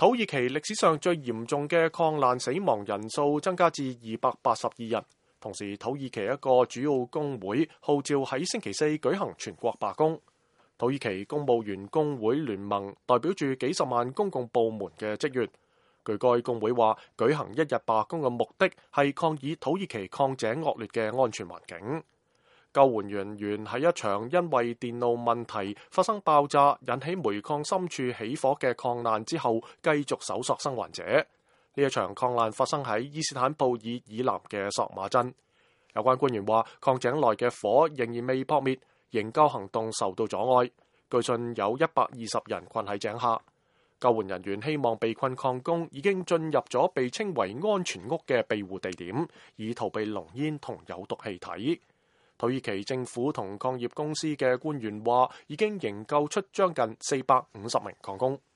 土耳其歷史上最嚴重嘅礦難死亡人數增加至282人。同時，土耳其一個主要工會號召喺星期四舉行全國罷工。土耳其公務員工會聯盟代表住幾十萬公共部門嘅職員。據該工會話，舉行一日罷工嘅目的係抗議土耳其礦井惡劣嘅安全環境。救援人員喺一場因為電路問題發生爆炸，引起煤礦深處起火嘅礦難之後，繼續搜索生還者。呢一場礦難發生喺伊斯坦布爾以南嘅索馬鎮。有關官員話，礦井內嘅火仍然未撲滅，營救行動受到阻礙。據信有120人困喺井下。救援人員希望被困礦工已經進入咗被稱為安全屋嘅庇護地點，以逃避濃煙同有毒氣體。土耳其政府同礦業公司嘅官員話，已經營救出將近450名礦工。